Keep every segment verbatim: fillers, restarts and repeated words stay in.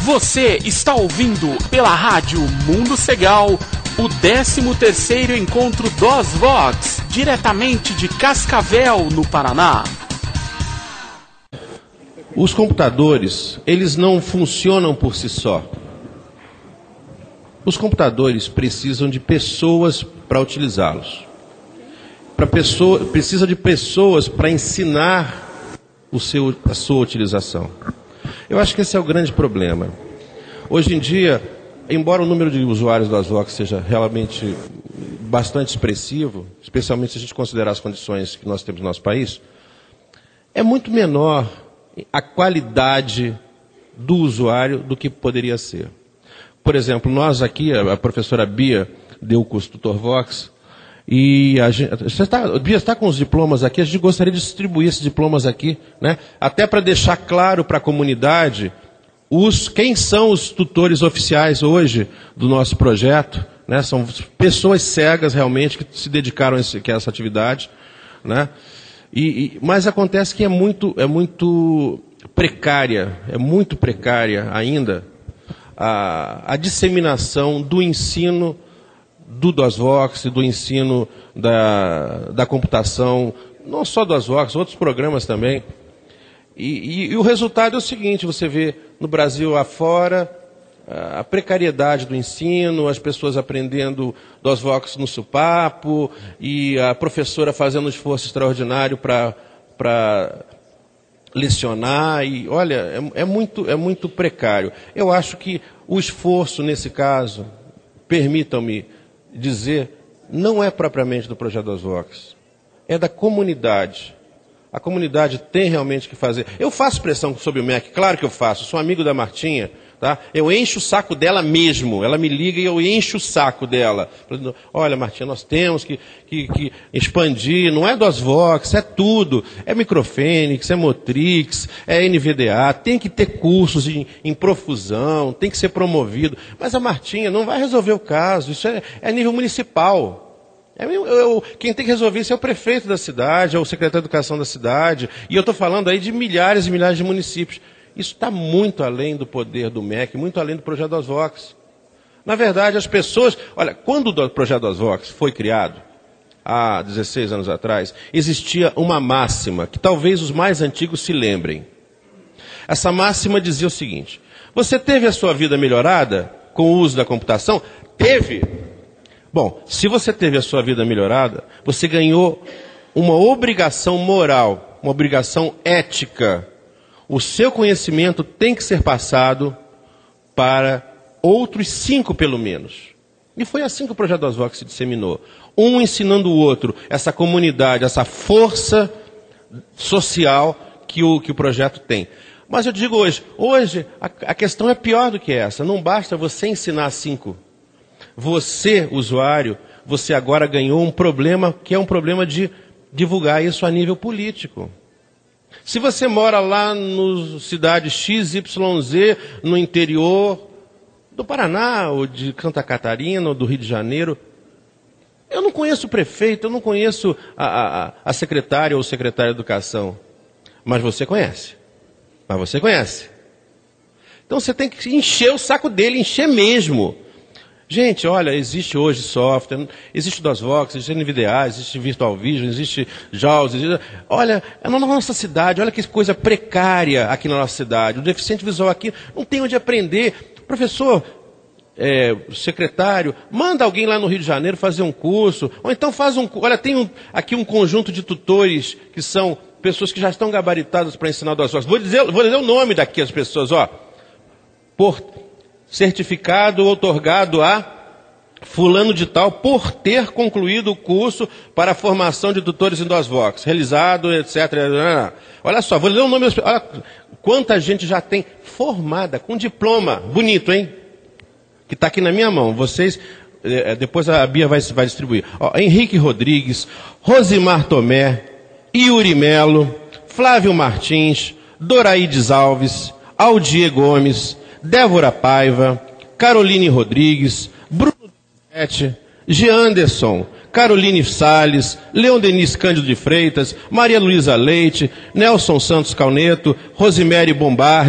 Você está ouvindo pela rádio Mundo Segal o décimo terceiro encontro dos Vox, diretamente de Cascavel, no Paraná. Os computadores, eles não funcionam por si só. Os computadores precisam de pessoas para utilizá-los. Para pessoa, precisa de pessoas para ensinar o seu, a sua utilização. Eu acho que esse é o grande problema. Hoje em dia, embora o número de usuários do Vox seja realmente bastante expressivo, especialmente se a gente considerar as condições que nós temos no nosso país, é muito menor a qualidade do usuário do que poderia ser. Por exemplo, nós aqui, a professora Bia deu o curso Tutor Vox, e a gente, você está, Bia está com os diplomas aqui, a gente gostaria de distribuir esses diplomas aqui, né? Até para deixar claro para a comunidade os, quem são os tutores oficiais hoje do nosso projeto, né? São pessoas cegas realmente que se dedicaram a, esse, a essa atividade, né? E, e, mas acontece que é muito, é muito precária, é muito precária ainda a, a disseminação do ensino do DOSVox, do ensino da, da computação, não só do DOSVox, outros programas também. E, e, e o resultado é o seguinte, você vê no Brasil afora a precariedade do ensino, as pessoas aprendendo DOSVox no supapo, e a professora fazendo um esforço extraordinário para para lecionar, e olha, é, é, muito, é muito precário. Eu acho que o esforço nesse caso, permitam-me dizer, não é propriamente do projeto DOSVox, é da comunidade. A comunidade tem realmente que fazer. Eu faço pressão sobre o M E C, claro que eu faço, sou amigo da Martinha, tá? Eu encho o saco dela mesmo, ela me liga e eu encho o saco dela. Olha, Martinha, nós temos que, que, que expandir, não é DOSVox, é tudo, é Microfênix, é Motrix, é N V D A, tem que ter cursos em, em profusão, tem que ser promovido. Mas a Martinha não vai resolver o caso, isso é, é nível municipal. É, eu, eu, quem tem que resolver isso é o prefeito da cidade, é o secretário de educação da cidade, e eu estou falando aí de milhares e milhares de municípios. Isso está muito além do poder do M E C, muito além do projeto DOSVox. Na verdade, as pessoas... Olha, quando o projeto DOSVox foi criado, há dezesseis anos atrás, existia uma máxima, que talvez os mais antigos se lembrem. Essa máxima dizia o seguinte: você teve a sua vida melhorada com o uso da computação? Teve. Bom, se você teve a sua vida melhorada, você ganhou uma obrigação moral, uma obrigação ética. O seu conhecimento tem que ser passado para outros cinco, pelo menos. E foi assim que o projeto DOSVox se disseminou. Um ensinando o outro, essa comunidade, essa força social que o, que o projeto tem. Mas eu digo hoje, hoje a, a questão é pior do que essa. Não basta você ensinar cinco. Você, usuário, você agora ganhou um problema que é um problema de divulgar isso a nível político. Se você mora lá no cidade X Y Z, no interior do Paraná, ou de Santa Catarina, ou do Rio de Janeiro, eu não conheço o prefeito, eu não conheço a, a, a secretária ou o secretário de educação, mas você conhece. Mas você conhece. Então você tem que encher o saco dele, encher mesmo. Gente, olha, existe hoje software, existe DOSVox, existe N V D A, existe Virtual Vision, existe JAWS, existe... Olha, é na nossa cidade, olha que coisa precária aqui na nossa cidade. O deficiente visual aqui não tem onde aprender. Professor, é, secretário, manda alguém lá no Rio de Janeiro fazer um curso, ou então faz um... Olha, tem um, aqui um conjunto de tutores que são pessoas que já estão gabaritadas para ensinar DOSVox. Vou dizer, vou dizer o nome daqui as pessoas, ó. Por... certificado outorgado a fulano de tal por ter concluído o curso para a formação de tutores em DOSVox, realizado, etcétera. Olha só, vou ler o nome, olha quanta gente já tem formada, com diploma, bonito, hein? Que está aqui na minha mão, vocês, depois a Bia vai, vai distribuir. Ó, Henrique Rodrigues, Rosimar Tomé, Yuri Melo, Flávio Martins, Doraides Alves, Aldier Gomes, Débora Paiva, Caroline Rodrigues, Bruno Sete, Jeanderson, Caroline Salles, Leon Denis Cândido de Freitas, Maria Luísa Leite, Nelson Santos Calneto, Rosemary Bombardi,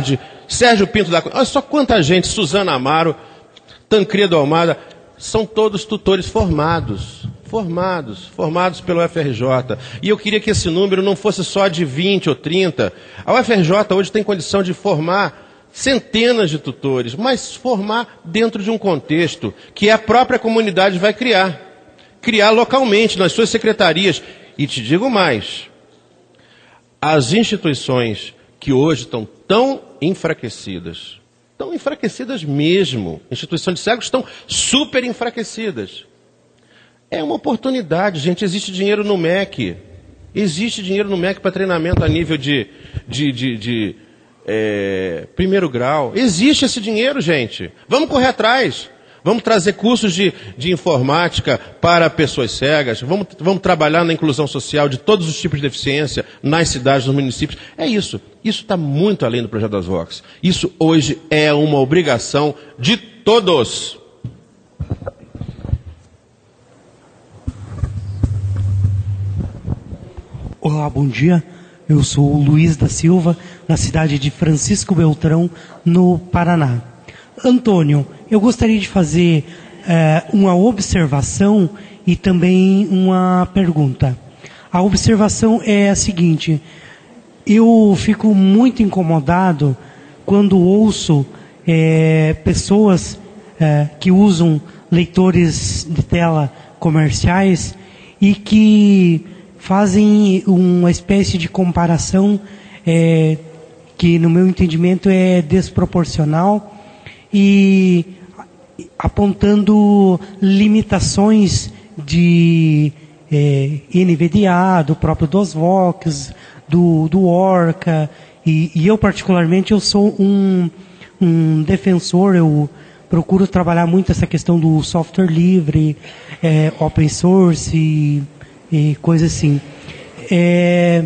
Sérgio Pinto da Cunha, olha só quanta gente, Suzana Amaro, Tancredo Almada, são todos tutores formados, formados, formados pelo U F R J. E eu queria que esse número não fosse só de vinte ou trinta. A U F R J hoje tem condição de formar centenas de tutores, mas formar dentro de um contexto que a própria comunidade vai criar. Criar localmente, nas suas secretarias. E te digo mais, as instituições que hoje estão tão enfraquecidas, tão enfraquecidas mesmo, instituições de cegos estão super enfraquecidas. É uma oportunidade, gente, existe dinheiro no M E C, existe dinheiro no M E C para treinamento a nível de, de, de, de é, primeiro grau, existe esse dinheiro, gente, vamos correr atrás. Vamos trazer cursos de, de informática para pessoas cegas. Vamos, vamos trabalhar na inclusão social de todos os tipos de deficiência nas cidades, nos municípios. É isso. Isso está muito além do projeto das Vox. Isso hoje é uma obrigação de todos. Olá, bom dia. Eu sou o Luiz da Silva, na cidade de Francisco Beltrão, no Paraná. Antônio, eu gostaria de fazer uh, uma observação e também uma pergunta. A observação é a seguinte: eu fico muito incomodado quando ouço é, pessoas é, que usam leitores de tela comerciais e que fazem uma espécie de comparação é, que, no meu entendimento, é desproporcional e apontando limitações de é, N V D A, do próprio DOSVox, do, do Orca, e, e eu particularmente eu sou um, um defensor, eu procuro trabalhar muito essa questão do software livre, é, open source e, e coisa assim. É,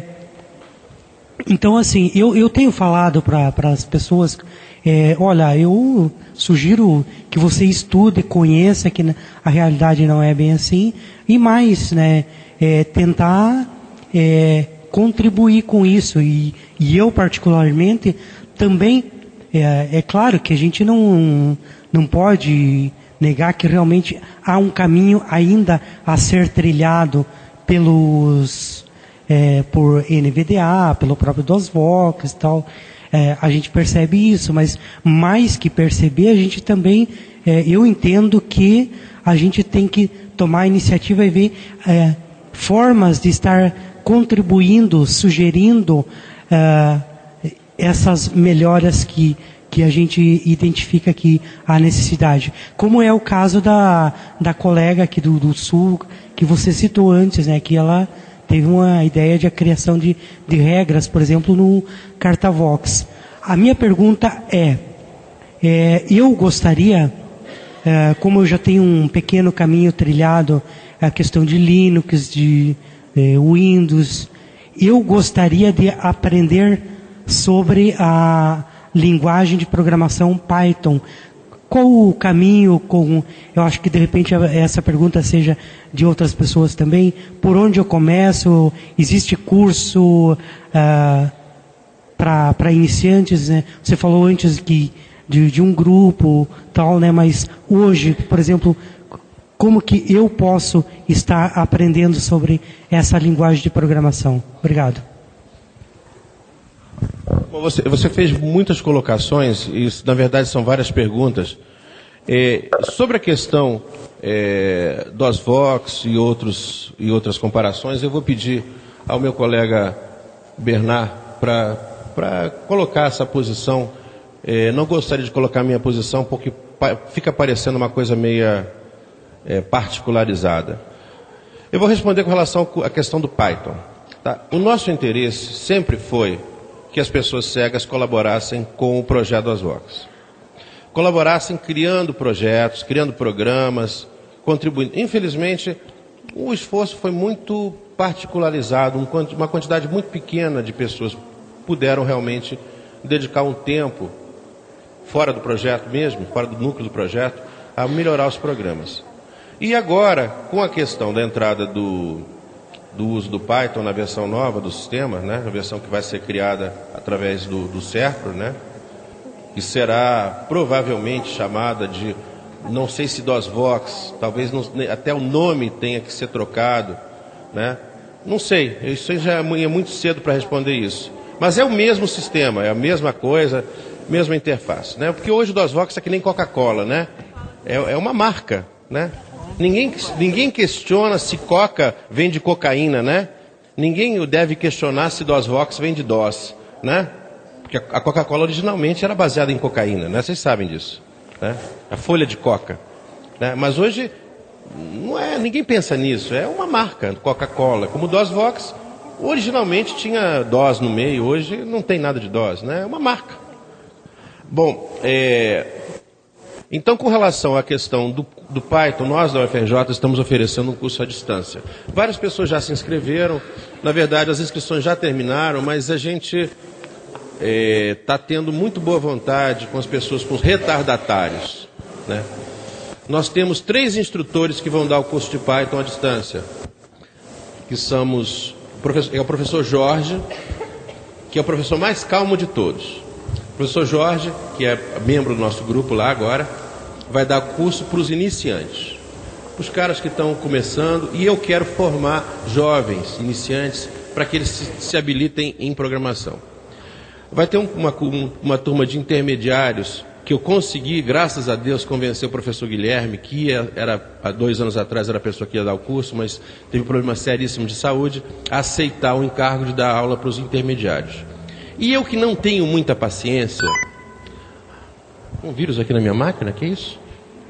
então, assim, eu, eu tenho falado para as pessoas, é, olha, eu sugiro que você estude, conheça que a realidade não é bem assim, e mais, né, é, tentar é, contribuir com isso. E, e eu, particularmente, também, é, é claro que a gente não, não pode negar que realmente há um caminho ainda a ser trilhado pelos... É, por N V D A, pelo próprio DOSVox e tal, é, a gente percebe isso, mas mais que perceber, a gente também, é, eu entendo que a gente tem que tomar a iniciativa e ver é, formas de estar contribuindo, sugerindo é, essas melhoras que, que a gente identifica que há necessidade. Como é o caso da, da colega aqui do, do Sul, que você citou antes, né, que ela teve uma ideia de a criação de, de regras, por exemplo, no CartaVox. A minha pergunta é, é eu gostaria, é, como eu já tenho um pequeno caminho trilhado, a questão de Linux, de é, Windows, eu gostaria de aprender sobre a linguagem de programação Python. Qual o caminho, com, eu acho que de repente essa pergunta seja de outras pessoas também, por onde eu começo? Existe curso ah, para iniciantes, né? Você falou antes que de, de um grupo, tal, né? Mas hoje, por exemplo, como que eu posso estar aprendendo sobre essa linguagem de programação? Obrigado. Você, você fez muitas colocações, e na verdade são várias perguntas. É, sobre a questão é, DOSVox e, outros, e outras comparações, eu vou pedir ao meu colega Bernard para colocar essa posição. É, não gostaria de colocar a minha posição porque pa, fica parecendo uma coisa meia é, particularizada. Eu vou responder com relação à questão do Python. Tá? O nosso interesse sempre foi que as pessoas cegas colaborassem com o projeto DOSVox. Colaborassem criando projetos, criando programas, contribuindo. Infelizmente, o esforço foi muito particularizado, uma quantidade muito pequena de pessoas puderam realmente dedicar um tempo, fora do projeto mesmo, fora do núcleo do projeto, a melhorar os programas. E agora, com a questão da entrada do... do uso do Python na versão nova do sistema, né, a versão que vai ser criada através do, do Serpro, né, que será provavelmente chamada de, não sei se DOSVox, talvez não, até o nome tenha que ser trocado, né? Não sei, isso já é muito cedo para responder isso. Mas é o mesmo sistema, é a mesma coisa, mesma interface, né? Porque hoje o DOSVox é que nem Coca-Cola, né? É, é uma marca, né? Ninguém, ninguém questiona se Coca vem de cocaína, né? Ninguém deve questionar se DOSVox vem de DOS, né? Porque a Coca-Cola originalmente era baseada em cocaína, né? Vocês sabem disso, né? A folha de coca, né? Mas hoje não é, ninguém pensa nisso, é uma marca, Coca-Cola. Como o DOSVox, originalmente tinha DOS no meio, hoje não tem nada de DOS, né? É uma marca. Bom, é... então com relação à questão do, do Python, nós da U F R J estamos oferecendo um curso à distância. Várias pessoas já se inscreveram, na verdade as inscrições já terminaram, mas a gente está é, tendo muito boa vontade com as pessoas, com os retardatários, né? Nós temos três instrutores que vão dar o curso de Python à distância, que somos, é o professor Jorge, que é o professor mais calmo de todos. O professor Jorge, que é membro do nosso grupo lá agora, vai dar curso para os iniciantes, os caras que estão começando, e eu quero formar jovens iniciantes para que eles se, se habilitem em programação. Vai ter uma, uma turma de intermediários que eu consegui, graças a Deus, convencer o professor Guilherme, que era, há dois anos atrás era a pessoa que ia dar o curso, mas teve um problema seríssimo de saúde, a aceitar o encargo de dar aula para os intermediários. E eu que não tenho muita paciência... Um vírus aqui na minha máquina, que é isso?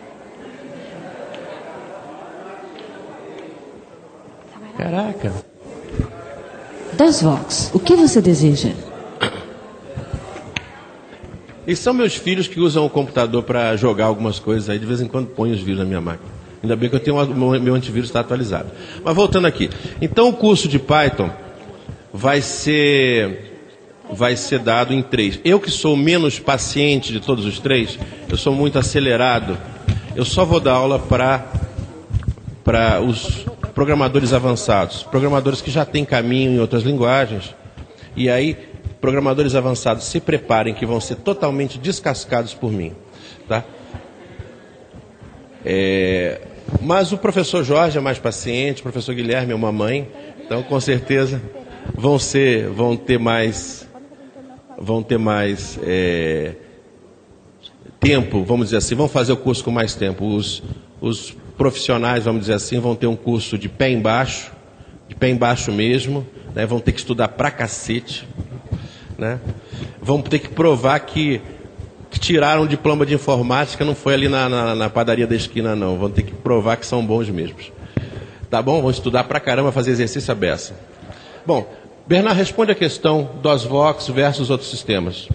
Caraca. DOSVox, o que você deseja? E são meus filhos que usam o computador para jogar algumas coisas aí, de vez em quando põem os vírus na minha máquina. Ainda bem que eu tenho o meu antivírus está atualizado. Mas voltando aqui. Então o curso de Python vai ser... vai ser dado em três. Eu que sou menos paciente de todos os três, eu sou muito acelerado, eu só vou dar aula para para os programadores avançados, programadores que já têm caminho em outras linguagens, e aí programadores avançados se preparem que vão ser totalmente descascados por mim, tá? É, mas o professor Jorge é mais paciente, o professor Guilherme é uma mãe, então com certeza vão ser, vão ter mais vão ter mais é, tempo, vamos dizer assim, vão fazer o curso com mais tempo. Os, os profissionais, vamos dizer assim, vão ter um curso de pé embaixo, de pé embaixo mesmo, né? Vão ter que estudar pra cacete, né? Vão ter que provar que, que tiraram o diploma de informática, não foi ali na, na, na padaria da esquina, não. Vão ter que provar que são bons mesmos. Tá bom? Vão estudar pra caramba, fazer exercício à beça. Bom, Bernardo, responde a questão DOSVox versus outros sistemas.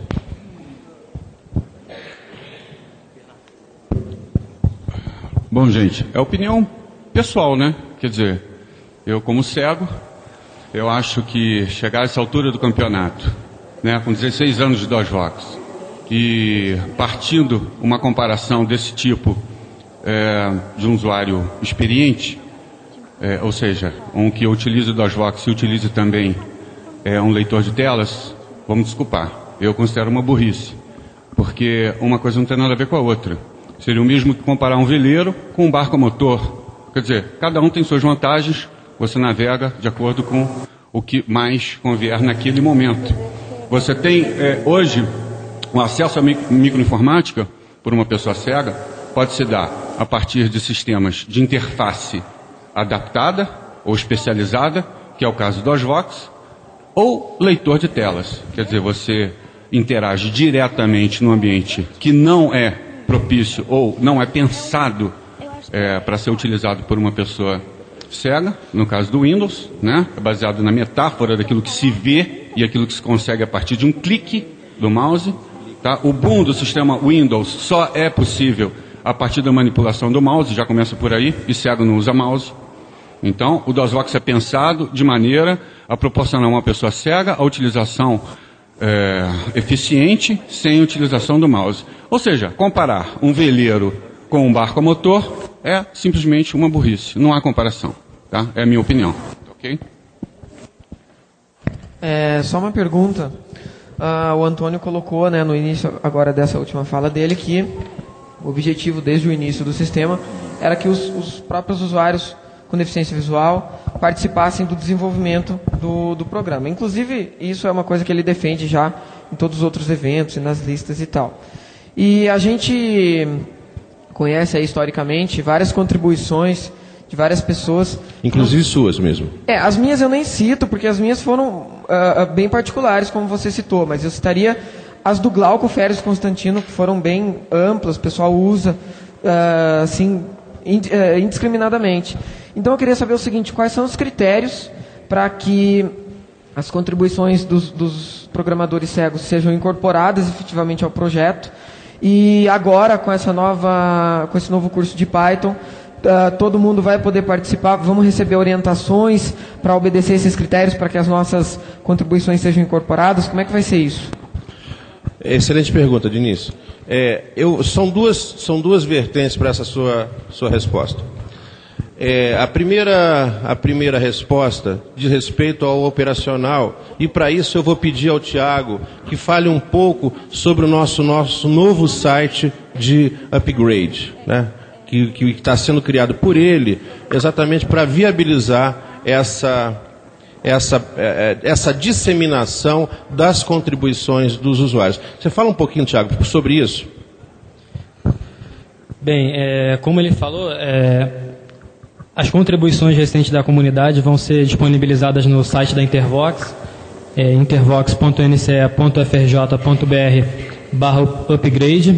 Bom, gente, é opinião pessoal, né? Quer dizer, eu como cego, eu acho que chegar a essa altura do campeonato, né, com dezesseis anos de DOSVox, e partindo uma comparação desse tipo é, de um usuário experiente, é, ou seja, um que utilize o DOSVox e utilize também é, um leitor de telas, vamos desculpar, eu considero uma burrice, porque uma coisa não tem nada a ver com a outra. Seria o mesmo que comparar um veleiro com um barco a motor. Quer dizer, cada um tem suas vantagens, você navega de acordo com o que mais convier naquele momento. Você tem, é, hoje, o acesso à microinformática, por uma pessoa cega, pode se dar a partir de sistemas de interface adaptada ou especializada, que é o caso do DOSVox, ou leitor de telas. Quer dizer, você interage diretamente no ambiente que não é propício ou não é pensado é, para ser utilizado por uma pessoa cega, no caso do Windows, né? É baseado na metáfora daquilo que se vê e aquilo que se consegue a partir de um clique do mouse. Tá? O boom do sistema Windows só é possível a partir da manipulação do mouse, já começa por aí, e cego não usa mouse. Então, o DOSVox é pensado de maneira a proporcionar a uma pessoa cega a utilização é, eficiente sem utilização do mouse. Ou seja, comparar um veleiro com um barco a motor é simplesmente uma burrice. Não há comparação. Tá? É a minha opinião. Ok? É, só uma pergunta. uh, o Antônio colocou, né, no início agora dessa última fala dele que o objetivo desde o início do sistema era que os, os próprios usuários com deficiência visual participassem do desenvolvimento do, do programa. Inclusive, isso é uma coisa que ele defende já em todos os outros eventos e nas listas e tal. E a gente conhece aí, historicamente, várias contribuições de várias pessoas. Inclusive suas mesmo. É, as minhas eu nem cito, porque as minhas foram uh, bem particulares, como você citou, mas eu citaria as do Glauco Férez Constantino, que foram bem amplas, o pessoal usa uh, assim, indiscriminadamente. Então eu queria saber o seguinte, quais são os critérios para que as contribuições dos, dos programadores cegos sejam incorporadas efetivamente ao projeto, e agora com essa nova, com esse novo curso de Python, uh, todo mundo vai poder participar, vamos receber orientações para obedecer esses critérios para que as nossas contribuições sejam incorporadas, como é que vai ser isso? Excelente pergunta, Diniz. É, eu, são, duas, são duas vertentes para essa sua, sua resposta. É, a, primeira, a primeira resposta diz respeito ao operacional, e para isso eu vou pedir ao Tiago que fale um pouco sobre o nosso, nosso novo site de upgrade, né? que está sendo criado por ele exatamente para viabilizar essa, essa, essa disseminação das contribuições dos usuários. Você fala um pouquinho, Tiago, sobre isso? Bem, é, como ele falou, é, as contribuições recentes da comunidade vão ser disponibilizadas no site da Intervox, é, intervox ponto n c e ponto f r j ponto b r barra upgrade.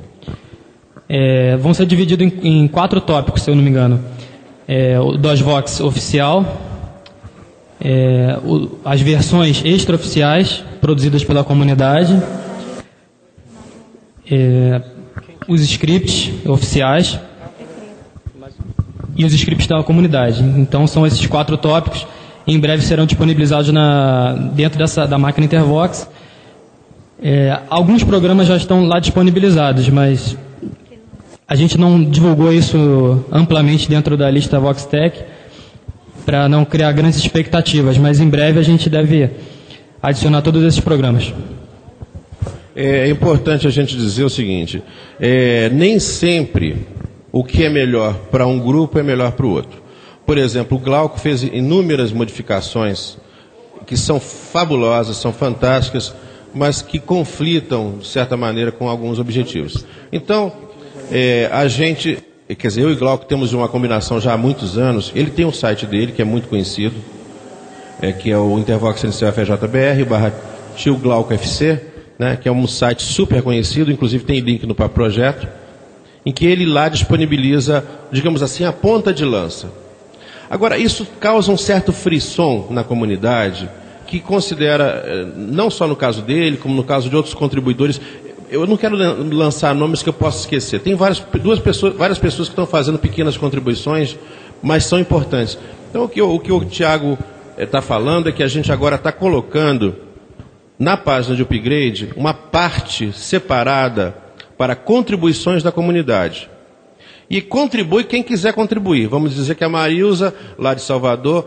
É, vão ser divididos em, em quatro tópicos, se eu não me engano. É, o DOSVox oficial, é, o, as versões extraoficiais produzidas pela comunidade, é, os scripts oficiais e os scripts da comunidade. Então são esses quatro tópicos. Em breve serão disponibilizados na, dentro dessa, da máquina Intervox. É, alguns programas já estão lá disponibilizados, mas a gente não divulgou isso amplamente dentro da lista VoxTech para não criar grandes expectativas, mas em breve a gente deve adicionar todos esses programas. É importante a gente dizer o seguinte, é, nem sempre o que é melhor para um grupo é melhor para o outro. Por exemplo, o Glauco fez inúmeras modificações que são fabulosas, são fantásticas, mas que conflitam, de certa maneira, com alguns objetivos. Então, é, a gente, quer dizer, eu e Glauco temos uma combinação já há muitos anos. Ele tem um site dele, que é muito conhecido, é, que é o intervox n c f j b r barra tio Glauco F C, né, que é um site super conhecido, inclusive tem link no próprio projeto, em que ele lá disponibiliza, digamos assim, a ponta de lança. Agora, isso causa um certo frisson na comunidade, que considera, não só no caso dele, como no caso de outros contribuidores, eu não quero lançar nomes que eu possa esquecer. Tem várias, duas pessoas, várias pessoas que estão fazendo pequenas contribuições, mas são importantes. Então, o que, o, que o Tiago está falando é que a gente agora está colocando na página de upgrade uma parte separada para contribuições da comunidade. E contribui quem quiser contribuir. Vamos dizer que a Marilza, lá de Salvador,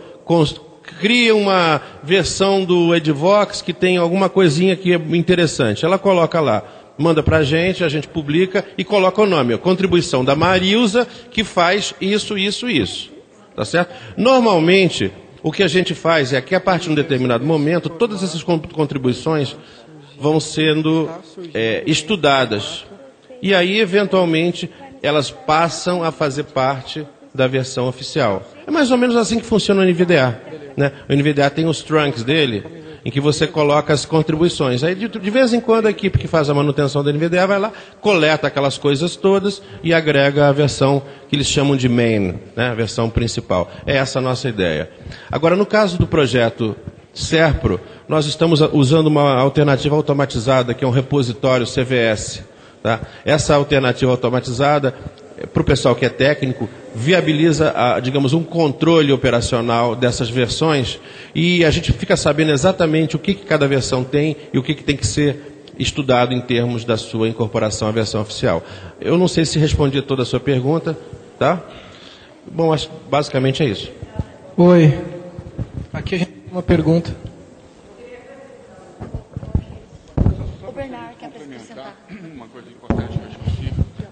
cria uma versão do Edvox que tem alguma coisinha que é interessante. Ela coloca lá, manda para a gente, a gente publica e coloca o nome. A contribuição da Marilza que faz isso, isso, isso. Tá certo? Normalmente, o que a gente faz é que a partir de um determinado momento, todas essas contribuições vão sendo é, estudadas. E aí, eventualmente, elas passam a fazer parte da versão oficial. É mais ou menos assim que funciona o N V D A. Né? O N V D A tem os trunks dele, em que você coloca as contribuições. Aí, de, de vez em quando, a equipe que faz a manutenção do N V D A vai lá, coleta aquelas coisas todas e agrega a versão que eles chamam de main, né? A versão principal. É essa a nossa ideia. Agora, no caso do projeto SERPRO, nós estamos usando uma alternativa automatizada, que é um repositório C V S. Tá? Essa alternativa automatizada, para o pessoal que é técnico, viabiliza, a, digamos, um controle operacional dessas versões e a gente fica sabendo exatamente o que, que cada versão tem e o que, que tem que ser estudado em termos da sua incorporação à versão oficial. Eu não sei se respondi toda a sua pergunta, tá? Bom, acho, basicamente é isso. Oi, aqui a gente tem uma pergunta.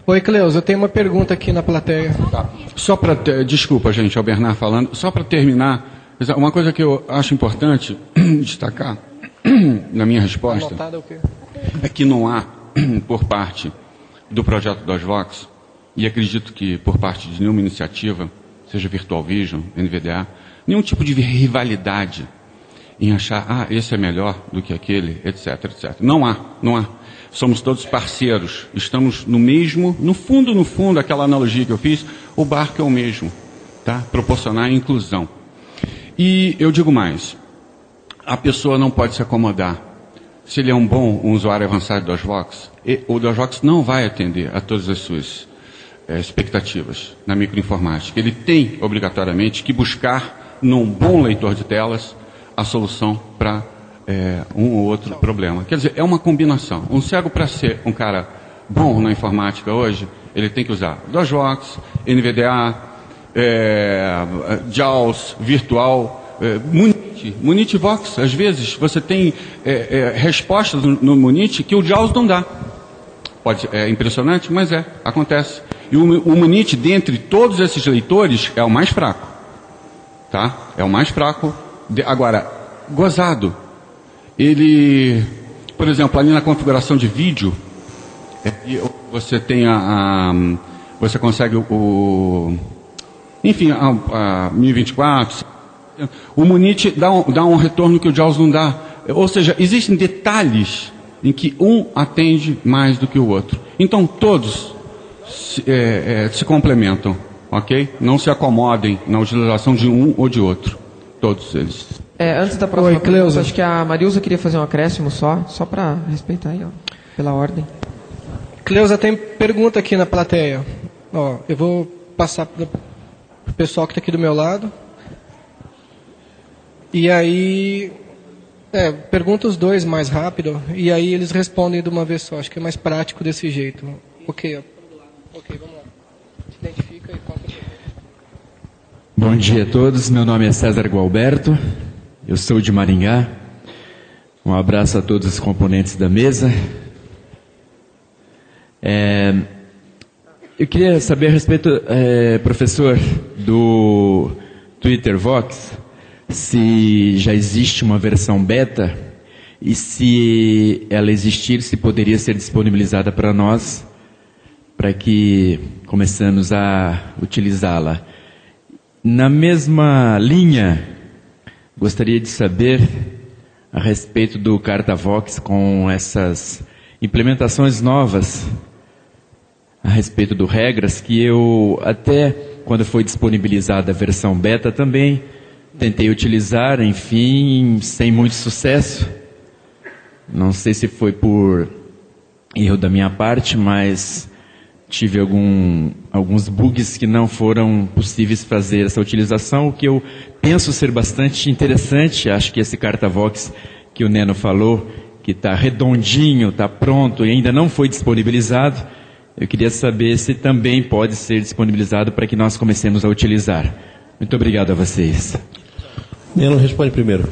Oi, Cleus, eu tenho uma pergunta aqui na plateia. Tá. Só para desculpa, gente, é o Bernard falando. Só para terminar, uma coisa que eu acho importante destacar na minha resposta é que não há, por parte do projeto DOSVox, e acredito que por parte de nenhuma iniciativa, seja Virtual Vision, N V D A, nenhum tipo de rivalidade em achar, ah, esse é melhor do que aquele, etc, etcétera. Não há, não há. Somos todos parceiros, estamos no mesmo, no fundo, no fundo, aquela analogia que eu fiz, o barco é o mesmo, tá? Proporcionar a inclusão. E eu digo mais, a pessoa não pode se acomodar. Se ele é um bom um usuário avançado do DOSVox, o DOSVox não vai atender a todas as suas é, expectativas na microinformática. Ele tem, obrigatoriamente, que buscar num bom leitor de telas a solução para é, um ou outro problema. Quer dizer, é uma combinação. Um cego, para ser um cara bom na informática hoje, ele tem que usar DOSVox, N V D A, é, JAWS, Virtual, é, Munit, Munitvox. Às vezes você tem é, é, respostas no, no Munit que o JAWS não dá. Pode, é impressionante, mas é, acontece. E o, o Munit, dentre todos esses leitores, é o mais fraco. Tá? É o mais fraco. De, agora, gozado. Ele, por exemplo, ali na configuração de vídeo, é, você tem a, a você consegue o, o enfim, a, a mil e vinte e quatro, o Munit dá um, dá um retorno que o JAWS não dá. Ou seja, existem detalhes em que um atende mais do que o outro. Então, todos se, é, é, se complementam, ok? Não se acomodem na utilização de um ou de outro. Todos eles. É, antes da próxima Oi, pergunta, acho que a Marilza queria fazer um acréscimo só, só para respeitar aí, ó, pela ordem. Cleusa, tem pergunta aqui na plateia. Ó, eu vou passar para o pessoal que está aqui do meu lado. E aí, é, pergunta os dois mais rápido, e aí eles respondem de uma vez só. Acho que é mais prático desse jeito. Ok, ok, vamos lá. Se identifica e conta. Bom dia a todos, meu nome é César Gualberto, eu sou de Maringá. Um abraço a todos os componentes da mesa. É, eu queria saber a respeito, é, professor, do Twitter Vox, se já existe uma versão beta e se ela existir, se poderia ser disponibilizada para nós, para que começamos a utilizá-la. Na mesma linha, gostaria de saber a respeito do CartaVox com essas implementações novas a respeito do regras, que eu até quando foi disponibilizada a versão beta também tentei utilizar, enfim, sem muito sucesso. Não sei se foi por erro da minha parte, mas tive algum, alguns bugs que não foram possíveis fazer essa utilização, o que eu penso ser bastante interessante. Acho que esse CartaVox que o Neno falou, que está redondinho, está pronto e ainda não foi disponibilizado, eu queria saber se também pode ser disponibilizado para que nós comecemos a utilizar. Muito obrigado a vocês. Neno, responde primeiro.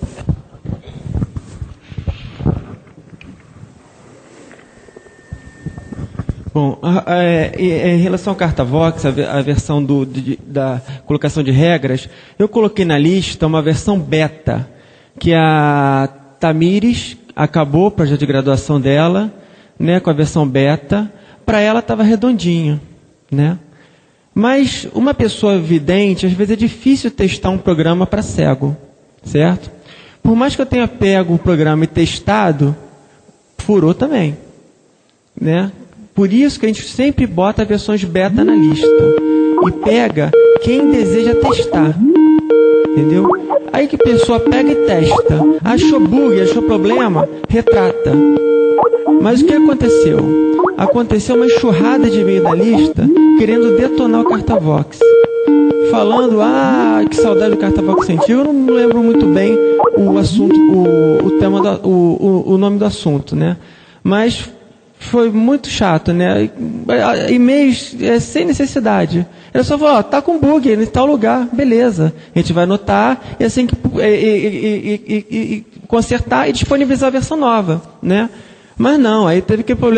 Bom, é, é, em relação ao CartaVox, a, a versão do, de, da colocação de regras, eu coloquei na lista uma versão beta, que a Tamires acabou o projeto de graduação dela, né, com a versão beta. Para ela estava redondinho, né? Mas uma pessoa vidente, às vezes é difícil testar um programa para cego, certo? Por mais que eu tenha pego o programa e testado, furou também, né? Por isso que a gente sempre bota versões beta na lista e pega quem deseja testar, entendeu? Aí que a pessoa pega e testa, achou bug, achou problema, retrata. Mas o que aconteceu? Aconteceu uma enxurrada de e-mail da lista querendo detonar o CartaVox. Falando, ah, que saudade do CartaVox antigo. Eu não lembro muito bem o assunto, o, o tema, do, o, o, o nome do assunto, né? Mas foi muito chato, né? E-mails é, sem necessidade. Ele só falou, ó, tá com bug em tal lugar, beleza. A gente vai anotar e assim que e, e, e, e, e consertar e disponibilizar a versão nova, né? Mas não, aí teve que problema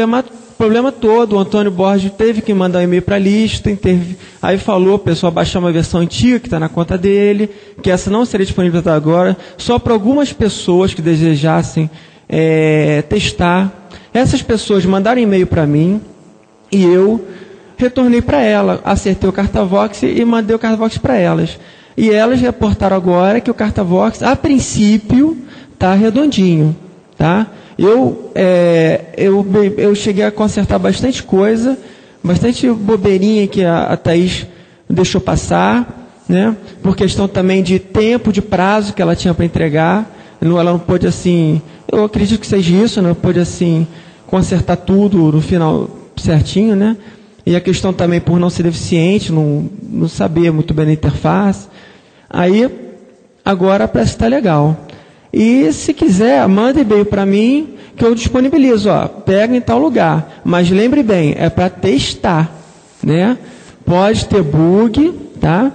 problema todo. O Antônio Borges teve que mandar um e-mail para a lista, teve, aí falou, o pessoal baixar uma versão antiga que está na conta dele, que essa não seria disponibilizada agora, só para algumas pessoas que desejassem é, testar. Essas pessoas mandaram e-mail para mim e eu retornei para ela, acertei o Cartavox e mandei o Cartavox para elas. E elas reportaram agora que o Cartavox, a princípio, está redondinho. Tá? Eu, é, eu, eu cheguei a consertar bastante coisa, bastante bobeirinha que a, a Thaís deixou passar, né? Por questão também de tempo, de prazo que ela tinha para entregar. Ela não pôde assim, eu acredito que seja isso, não pôde assim consertar tudo no final certinho, né? E a questão também por não ser deficiente, não, não saber muito bem a interface. Aí, agora parece que está legal. E se quiser, manda e-mail para mim que eu disponibilizo. Ó, pega em tal lugar. Mas lembre bem, é para testar, né? Pode ter bug, tá?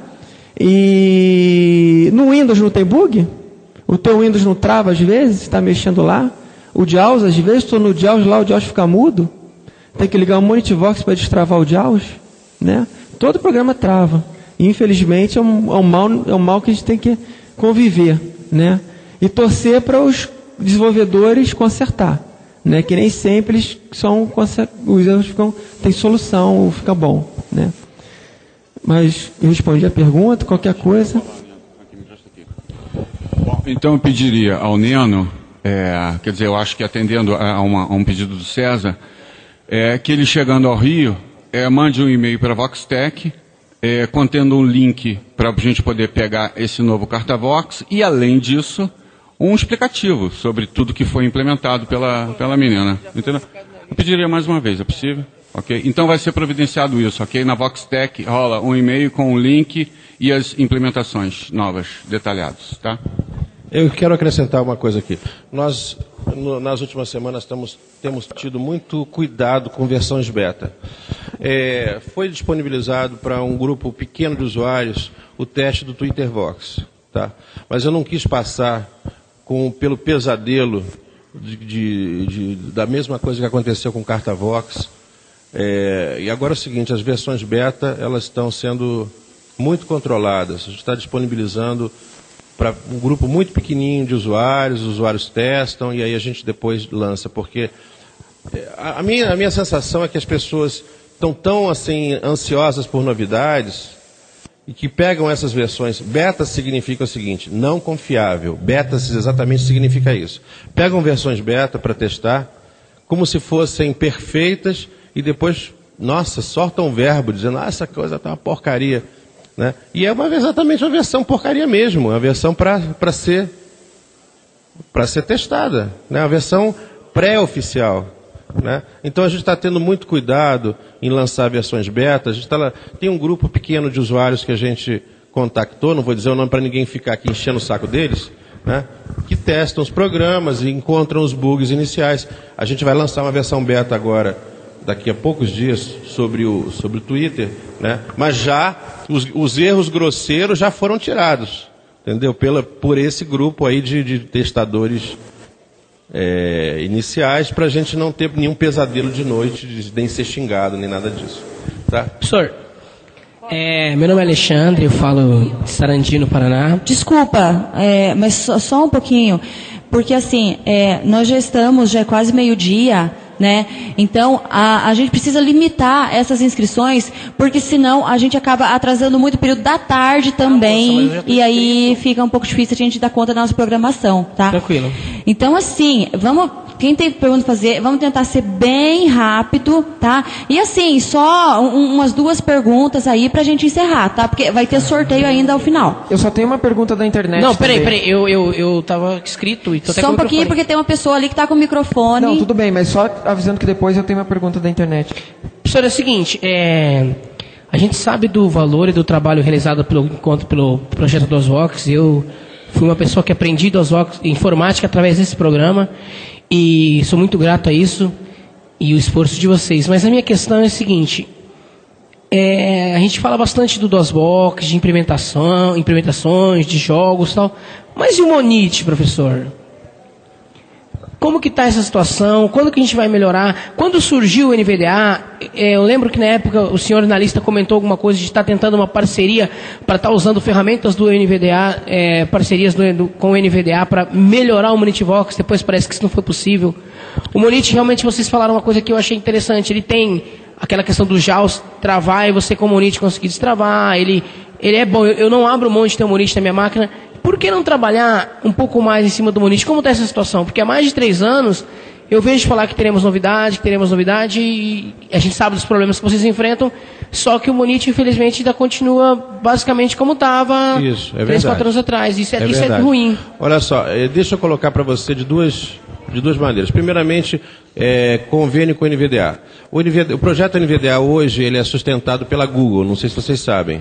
E no Windows não tem bug? O teu Windows não trava às vezes? Está mexendo lá? O JAWS, às vezes, estou no JAWS lá, o JAWS fica mudo? Tem que ligar o Monitorvox para destravar o JAWS, né? Todo programa trava. E, infelizmente, é um, é, um mal, é um mal que a gente tem que conviver, né? E torcer para os desenvolvedores consertar, né? Que nem sempre eles são, os erros ficam, tem solução, fica bom, né? Mas eu respondi a pergunta, qualquer coisa. Bom, então eu pediria ao Neno, é, quer dizer, eu acho que atendendo a, uma, a um pedido do César, é, que ele chegando ao Rio, é, mande um e-mail para a Voxtec, é, contendo um link para a gente poder pegar esse novo Cartavox e, além disso, um explicativo sobre tudo que foi implementado pela, pela menina. Entendeu? Eu pediria mais uma vez, é possível? Ok? Então vai ser providenciado isso, ok? Na Voxtec rola um e-mail com o link e as implementações novas, detalhadas, tá? Eu quero acrescentar uma coisa aqui. Nós, no, nas últimas semanas, estamos, temos tido muito cuidado com versões beta. É, foi disponibilizado para um grupo pequeno de usuários o teste do TwitterVox, tá? Mas eu não quis passar com, pelo pesadelo de, de, de, da mesma coisa que aconteceu com o Cartavox. É, e agora é o seguinte, as versões beta elas estão sendo muito controladas. A gente está disponibilizando para um grupo muito pequenininho de usuários, os usuários testam e aí a gente depois lança, porque a, a, minha, a minha sensação é que as pessoas estão tão assim, ansiosas por novidades e que pegam essas versões. Beta significa o seguinte, não confiável. Beta exatamente significa isso. Pegam versões beta para testar como se fossem perfeitas e depois, nossa, sortam um verbo dizendo, ah, essa coisa está uma porcaria. Né? E é uma, exatamente uma versão porcaria mesmo, uma versão para ser, para ser testada, né? Uma versão pré-oficial. Né? Então a gente está tendo muito cuidado em lançar versões beta. A gente tá lá, tem um grupo pequeno de usuários que a gente contactou, não vou dizer o nome para ninguém ficar aqui enchendo o saco deles, né? Que testam os programas e encontram os bugs iniciais. A gente vai lançar uma versão beta agora, daqui a poucos dias, sobre o, sobre o Twitter, né? Mas já os, os erros grosseiros já foram tirados, entendeu? Pela, por esse grupo aí de, de testadores é, iniciais, para a gente não ter nenhum pesadelo de noite, de, nem ser xingado, nem nada disso. Tá? Professor, é, meu nome é Alexandre, eu falo de Sarandi, Paraná. Desculpa, é, mas só, só um pouquinho, porque assim, é, nós já estamos, já é quase meio-dia, né? Então, a, a gente precisa limitar essas inscrições, porque senão a gente acaba atrasando muito o período da tarde também, ah, e aí tempo. Fica um pouco difícil a gente dar conta da nossa programação, tá? Tranquilo. Então, assim, vamos... Quem tem pergunta para fazer, vamos tentar ser bem rápido, tá? E assim, só um, umas duas perguntas aí pra gente encerrar, tá? Porque vai ter sorteio ainda ao final. Eu só tenho uma pergunta da internet. Não, peraí, também. peraí, eu, eu, eu tava inscrito e tô até Só com um pouquinho, porque tem uma pessoa ali que tá com o microfone. Não, tudo bem, mas só avisando que depois eu tenho uma pergunta da internet. Professor, é o seguinte, é... a gente sabe do valor e do trabalho realizado pelo encontro pelo projeto DOSVox. Eu fui uma pessoa que aprendi DOSVox informática através desse programa. E sou muito grato a isso e o esforço de vocês. Mas a minha questão é a seguinte, é, a gente fala bastante do DOSVox, de implementação, implementações, de jogos e tal, mas e o Monit, professor? Como que está essa situação? Quando que a gente vai melhorar? Quando surgiu o N V D A, eu lembro que na época o senhor analista comentou alguma coisa de estar tentando uma parceria para estar usando ferramentas do N V D A, é, parcerias do, do, com o N V D A para melhorar o Monityvox, depois parece que isso não foi possível. O Monity, realmente, vocês falaram uma coisa que eu achei interessante, ele tem aquela questão do JAWS travar e você com o Monity conseguir destravar, ele, ele é bom, eu, eu não abro mão de ter o Monity na minha máquina. Por que não trabalhar um pouco mais em cima do Monity? Como está essa situação? Porque há mais de três anos eu vejo falar que teremos novidade, que teremos novidade, e a gente sabe dos problemas que vocês enfrentam, só que o Monity, infelizmente, ainda continua basicamente como estava três, quatro anos atrás. Isso é, é, isso é ruim. Olha só, deixa eu colocar para você de duas, de duas maneiras. Primeiramente, é, convênio com o N V D A. O, N V D A. O projeto N V D A hoje ele é sustentado pela Google, não sei se vocês sabem.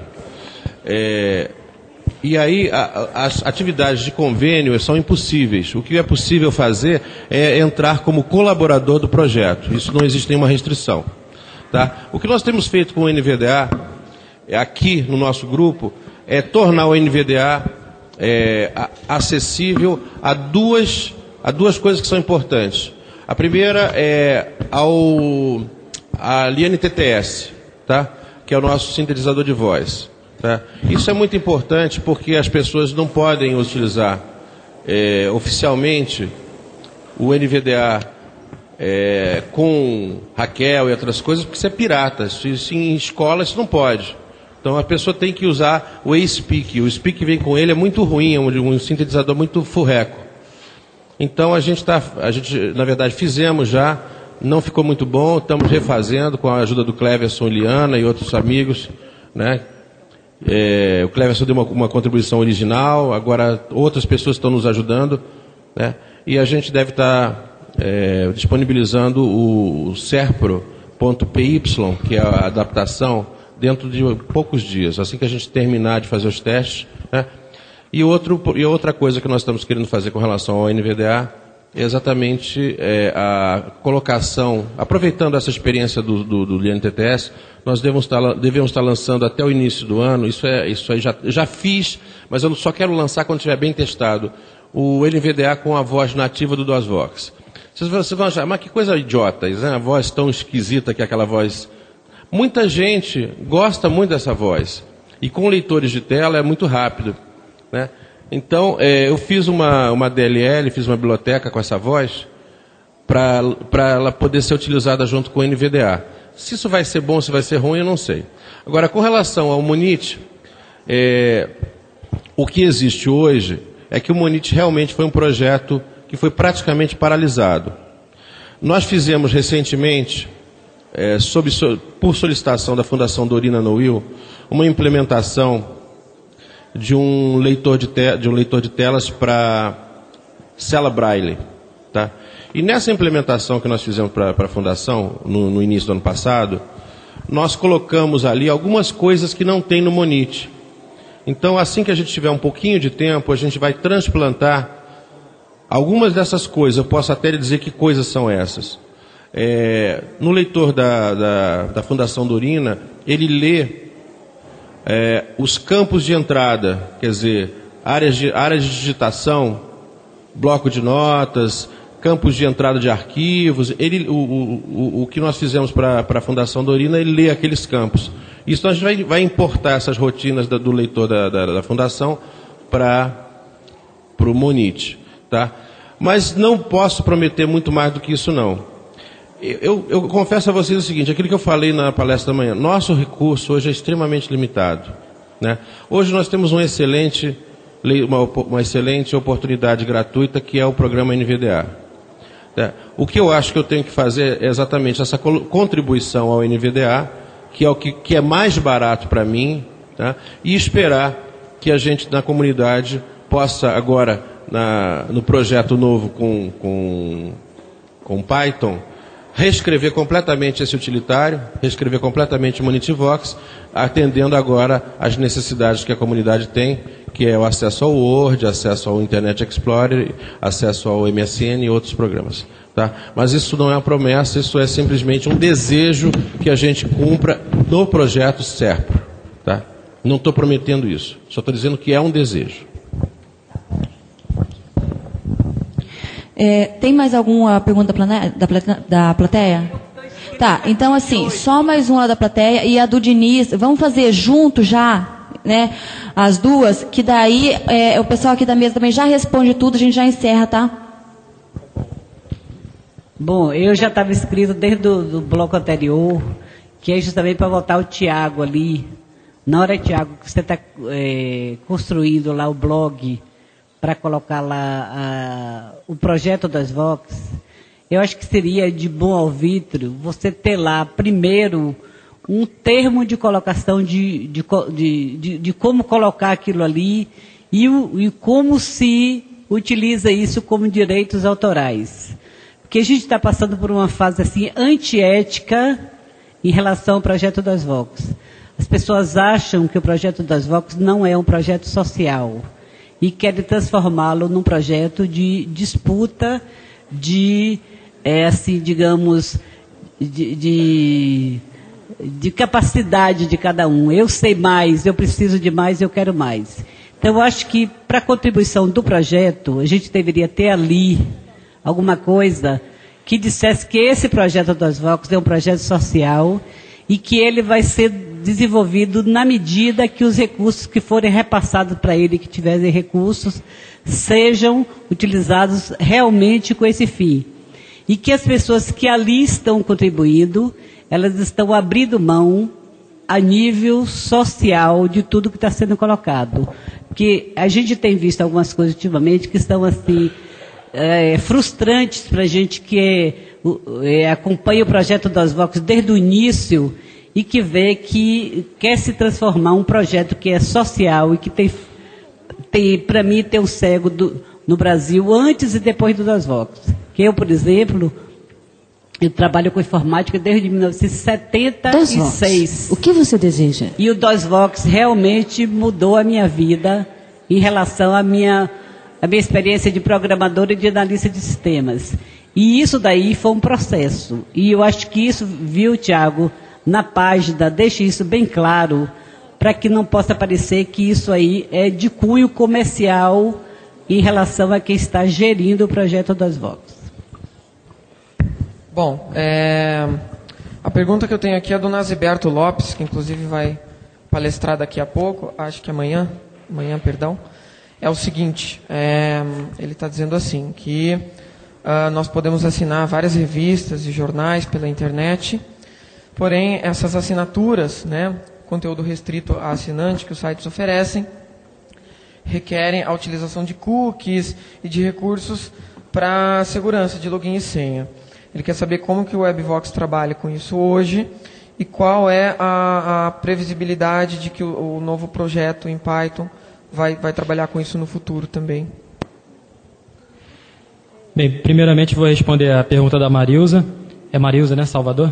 É... E aí, a, as atividades de convênio são impossíveis. O que é possível fazer é entrar como colaborador do projeto. Isso não existe nenhuma restrição. Tá? O que nós temos feito com o N V D A, aqui no nosso grupo, é tornar o N V D A é, acessível a duas, a duas coisas que são importantes. A primeira é ao a L I N T T S, tá? Que é o nosso sintetizador de voz. Tá? Isso é muito importante porque as pessoas não podem utilizar é, oficialmente o N V D A é, com Raquel e outras coisas, porque isso é pirata. Isso, isso em escola isso não pode. Então a pessoa tem que usar o eSpeak. O Speak que vem com ele é muito ruim, é um, um sintetizador muito furreco. Então a gente está, a gente na verdade fizemos já, não ficou muito bom, estamos refazendo com a ajuda do Cleverson, Liana e outros amigos, né? É, o Cleverson deu uma, uma contribuição original, agora outras pessoas estão nos ajudando, né? E a gente deve estar é, disponibilizando o, o Serpro ponto P Y, que é a adaptação, dentro de poucos dias, assim que a gente terminar de fazer os testes, né? E, outro, e outra coisa que nós estamos querendo fazer com relação ao N V D A é exatamente é, a colocação, aproveitando essa experiência do, do, do L I N T T S, nós devemos estar, devemos estar lançando até o início do ano, isso, é, isso aí já, já fiz, mas eu só quero lançar quando estiver bem testado, o N V D A com a voz nativa do DOSVox. Vocês, vocês vão achar, mas que coisa idiota, né? A voz tão esquisita que é aquela voz. Muita gente gosta muito dessa voz, e com leitores de tela é muito rápido, né? Então, é, eu fiz uma, uma D L L, fiz uma biblioteca com essa voz, para ela poder ser utilizada junto com o N V D A. Se isso vai ser bom, se vai ser ruim, eu não sei. Agora, com relação ao Monity, é, o que existe hoje é que o Monity realmente foi um projeto que foi praticamente paralisado. Nós fizemos recentemente, é, sob, por solicitação da Fundação Dorina Noil, uma implementação de um leitor de, te, de, um leitor de telas para Cela Braille. Tá? E nessa implementação que nós fizemos para a Fundação, no, no início do ano passado, nós colocamos ali algumas coisas que não tem no Monity. Então, assim que a gente tiver um pouquinho de tempo, a gente vai transplantar algumas dessas coisas. Eu posso até lhe dizer que coisas são essas. É, no leitor da, da, da Fundação Dorina, ele lê É, os campos de entrada, quer dizer, áreas de, áreas de digitação, bloco de notas, campos de entrada de arquivos. Ele, o, o, o, o que nós fizemos para a Fundação Dorina, ele lê aqueles campos. Isso a gente vai, vai importar essas rotinas da, do leitor da, da, da Fundação para o Monity. Tá? Mas não posso prometer muito mais do que isso, não. Eu, eu confesso a vocês o seguinte, aquilo que eu falei na palestra da manhã, nosso recurso hoje é extremamente limitado, né? Hoje nós temos um excelente, uma, uma excelente oportunidade gratuita que é o programa N V D A. Né? O que eu acho que eu tenho que fazer é exatamente essa contribuição ao N V D A, que é o que, que é mais barato para mim, tá? E esperar que a gente na comunidade possa agora, na, no projeto novo com, com, com Python, reescrever completamente esse utilitário, reescrever completamente o Monityvox, atendendo agora às necessidades que a comunidade tem, que é o acesso ao Word, acesso ao Internet Explorer, acesso ao M S N e outros programas. Tá? Mas isso não é uma promessa, isso é simplesmente um desejo que a gente cumpra no projeto Serpro. Tá? Não estou prometendo isso, só estou dizendo que é um desejo. É, tem mais alguma pergunta da, plane... da plateia? Tá, então assim, só mais uma da plateia e a do Diniz. Vamos fazer junto já, né? As duas, que daí é, o pessoal aqui da mesa também já responde tudo, a gente já encerra, tá? Bom, eu já estava inscrito desde o do bloco anterior, que é justamente para votar o Tiago ali. Na hora, Tiago, que você está é, construindo lá o blog para colocar lá a, o projeto das Vox, eu acho que seria de bom arbítrio você ter lá, primeiro, um termo de colocação de, de, de, de, de como colocar aquilo ali e, o, e como se utiliza isso como direitos autorais. Porque a gente está passando por uma fase assim antiética em relação ao projeto das Vox. As pessoas acham que o projeto das Vox não é um projeto social e querem transformá-lo num projeto de disputa, de, é, assim, digamos, de, de, de capacidade de cada um. Eu sei mais, eu preciso de mais, eu quero mais. Então, eu acho que, para a contribuição do projeto, a gente deveria ter ali alguma coisa que dissesse que esse projeto das Vox é um projeto social e que ele vai ser desenvolvido na medida que os recursos que forem repassados para ele, que tiverem recursos, sejam utilizados realmente com esse fim. E que as pessoas que ali estão contribuindo, elas estão abrindo mão a nível social de tudo que está sendo colocado. Porque a gente tem visto algumas coisas ultimamente que estão assim, é, frustrantes para a gente que é, é, acompanha o projeto das Vox desde o início e que vê que quer se transformar um projeto que é social e que tem, tem para mim, tem um cego do, no Brasil antes e depois do das Vox. Que eu, por exemplo, eu trabalho com informática desde mil novecentos e setenta e seis. O que você deseja? E o DOSVox realmente mudou a minha vida em relação à minha, à minha experiência de programadora e de analista de sistemas. E isso daí foi um processo. E eu acho que isso, viu, Tiago, na página, deixe isso bem claro, para que não possa parecer que isso aí é de cunho comercial em relação a quem está gerindo o projeto das Vox. Bom, é, a pergunta que eu tenho aqui é do Naziberto Lopes, que inclusive vai palestrar daqui a pouco, acho que amanhã, amanhã, perdão, é o seguinte, é, ele está dizendo assim, que uh, nós podemos assinar várias revistas e jornais pela internet, porém, essas assinaturas, né, conteúdo restrito a assinante que os sites oferecem, requerem a utilização de cookies e de recursos para segurança de login e senha. Ele quer saber como que o WebVox trabalha com isso hoje e qual é a, a previsibilidade de que o, o novo projeto em Python vai, vai trabalhar com isso no futuro também. Bem, primeiramente vou responder a pergunta da Marilza. É Marilza, né, Salvador?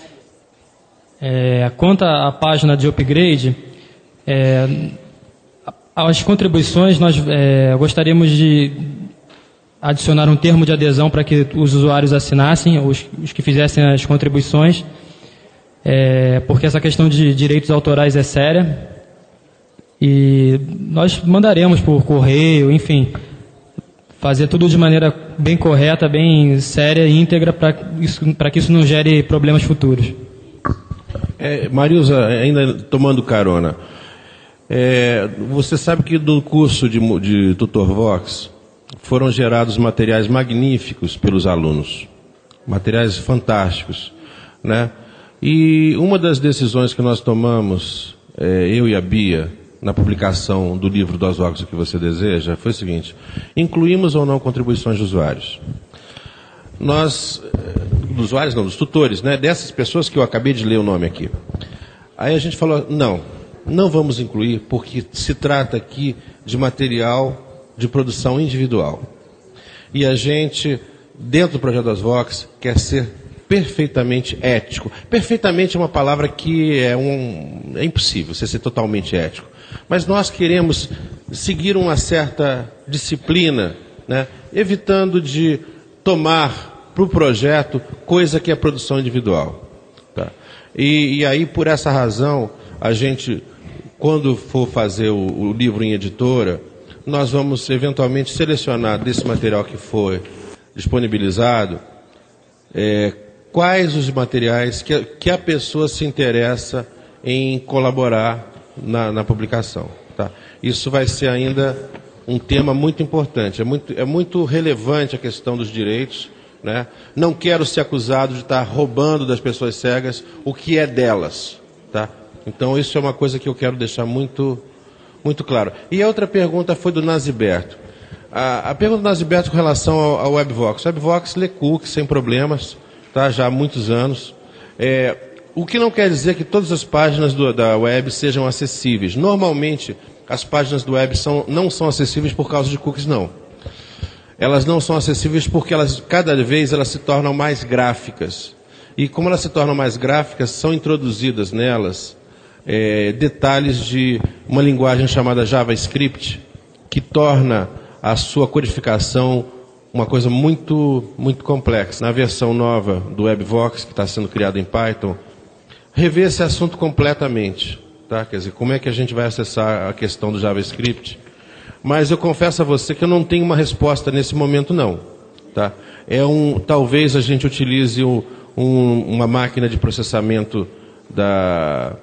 É, quanto à página de upgrade, é, as contribuições nós é, gostaríamos de adicionar um termo de adesão para que os usuários assinassem, os, os que fizessem as contribuições, é, porque essa questão de direitos autorais é séria e nós mandaremos por correio, enfim, fazer tudo de maneira bem correta, bem séria e íntegra para isso, para que isso não gere problemas futuros. É, Marilza, ainda tomando carona, é, você sabe que do curso de, de TutorVox foram gerados materiais magníficos pelos alunos, materiais fantásticos, né? E uma das decisões que nós tomamos, é, eu e a Bia, na publicação do livro DOSVox, o que você deseja, foi o seguinte: incluímos ou não contribuições de usuários. Nós, dos usuários não, dos tutores, né, dessas pessoas que eu acabei de ler o nome aqui. Aí a gente falou, não, não vamos incluir, porque se trata aqui de material de produção individual. E a gente, dentro do projeto DOSVox, quer ser perfeitamente ético. Perfeitamente é uma palavra que é, um, é impossível você ser totalmente ético. Mas nós queremos seguir uma certa disciplina, né, evitando de tomar para o projeto coisa que é produção individual. Tá? E, e aí, por essa razão, a gente, quando for fazer o, o livro em editora, nós vamos eventualmente selecionar desse material que foi disponibilizado, é, quais os materiais que, que a pessoa se interessa em colaborar na, na publicação. Tá? Isso vai ser ainda um tema muito importante, é muito, é muito relevante a questão dos direitos, né? Não quero ser acusado de estar roubando das pessoas cegas o que é delas. Tá? Então isso é uma coisa que eu quero deixar muito, muito claro. E a outra pergunta foi do Naziberto. A, a pergunta do Naziberto com relação ao, ao WebVox. O WebVox lê cookies sem problemas, tá? Já há muitos anos. É, o que não quer dizer que todas as páginas do, da web sejam acessíveis. Normalmente, as páginas do web são, não são acessíveis por causa de cookies, não. Elas não são acessíveis porque elas, cada vez elas se tornam mais gráficas. E como elas se tornam mais gráficas, são introduzidas nelas é, detalhes de uma linguagem chamada JavaScript, que torna a sua codificação uma coisa muito, muito complexa. Na versão nova do WebVox, que está sendo criado em Python, revê esse assunto completamente. Tá? Quer dizer, como é que a gente vai acessar a questão do JavaScript? Mas eu confesso a você que eu não tenho uma resposta nesse momento, não. Tá? É um, talvez a gente utilize um, um, uma máquina de processamento da,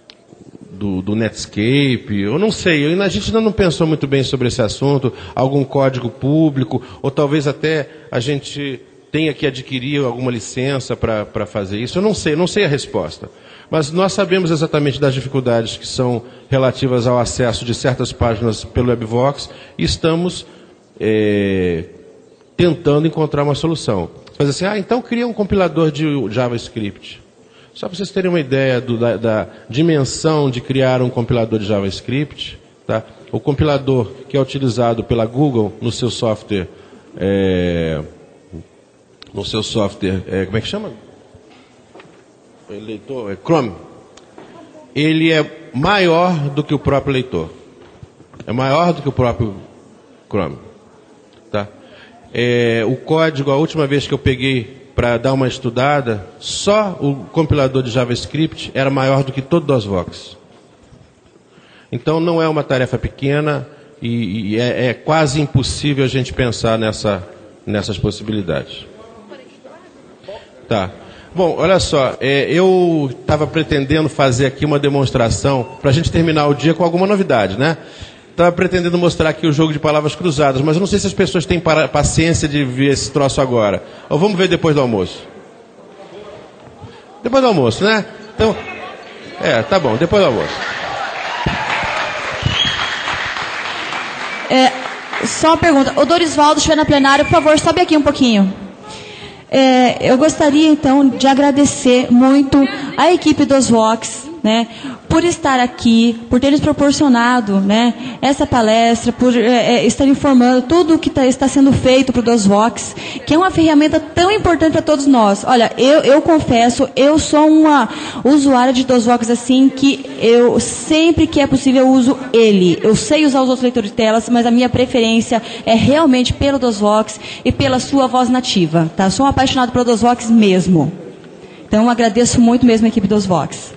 do, do Netscape, eu não sei, eu, a gente ainda não pensou muito bem sobre esse assunto, algum código público, ou talvez até a gente tenha que adquirir alguma licença para fazer isso, eu não sei, eu não sei a resposta. Mas nós sabemos exatamente das dificuldades que são relativas ao acesso de certas páginas pelo WebVox e estamos é, tentando encontrar uma solução. Mas assim, ah, então cria um compilador de JavaScript. Só para vocês terem uma ideia do, da, da dimensão de criar um compilador de JavaScript, tá? O compilador que é utilizado pela Google no seu software, é, no seu software, é, como é que chama? Leitor, é Chrome, ele é maior do que o próprio leitor, é maior do que o próprio Chrome, tá? É, o código, a última vez que eu peguei para dar uma estudada, só o compilador de JavaScript era maior do que todo o DOSVox. Então não é uma tarefa pequena e, e é, é quase impossível a gente pensar nessa, nessas possibilidades. Tá. Bom, olha só, é, eu estava pretendendo fazer aqui uma demonstração para a gente terminar o dia com alguma novidade, né? Estava pretendendo mostrar aqui o jogo de palavras cruzadas, mas eu não sei se as pessoas têm para, paciência de ver esse troço agora. Ou vamos ver depois do almoço? Depois do almoço, né? Então, é, tá bom, depois do almoço. É, só uma pergunta. O Dorisvaldo estiver na plenária, por favor, sobe aqui um pouquinho. É, eu gostaria, então, de agradecer muito a equipe dos Vox, né, por estar aqui, por ter nos proporcionado, né, essa palestra, por é, estar informando tudo o que tá, está sendo feito para o DOSVox, que é uma ferramenta tão importante para todos nós. Olha, eu, eu confesso, eu sou uma usuária de DOSVox assim, que eu sempre que é possível eu uso ele. Eu sei usar os outros leitores de telas, mas a minha preferência é realmente pelo DOSVox e pela sua voz nativa. Tá? Sou um apaixonado pelo DOSVox mesmo. Então, agradeço muito mesmo a equipe DOSVox.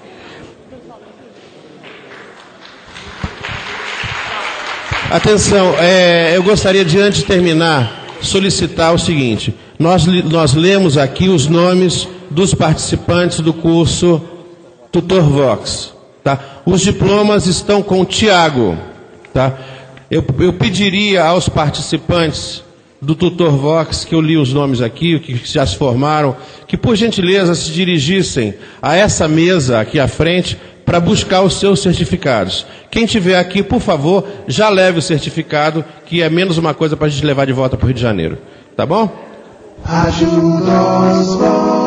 Atenção, é, eu gostaria de, antes de terminar, solicitar o seguinte. Nós, nós lemos aqui os nomes dos participantes do curso TutorVox. Tá? Os diplomas estão com o Tiago. Tá? Eu, eu pediria aos participantes do TutorVox, que eu li os nomes aqui, que já se formaram, que por gentileza se dirigissem a essa mesa aqui à frente para buscar os seus certificados. Quem tiver aqui, por favor, já leve o certificado, que é menos uma coisa para a gente levar de volta para o Rio de Janeiro. Tá bom? Ajuda os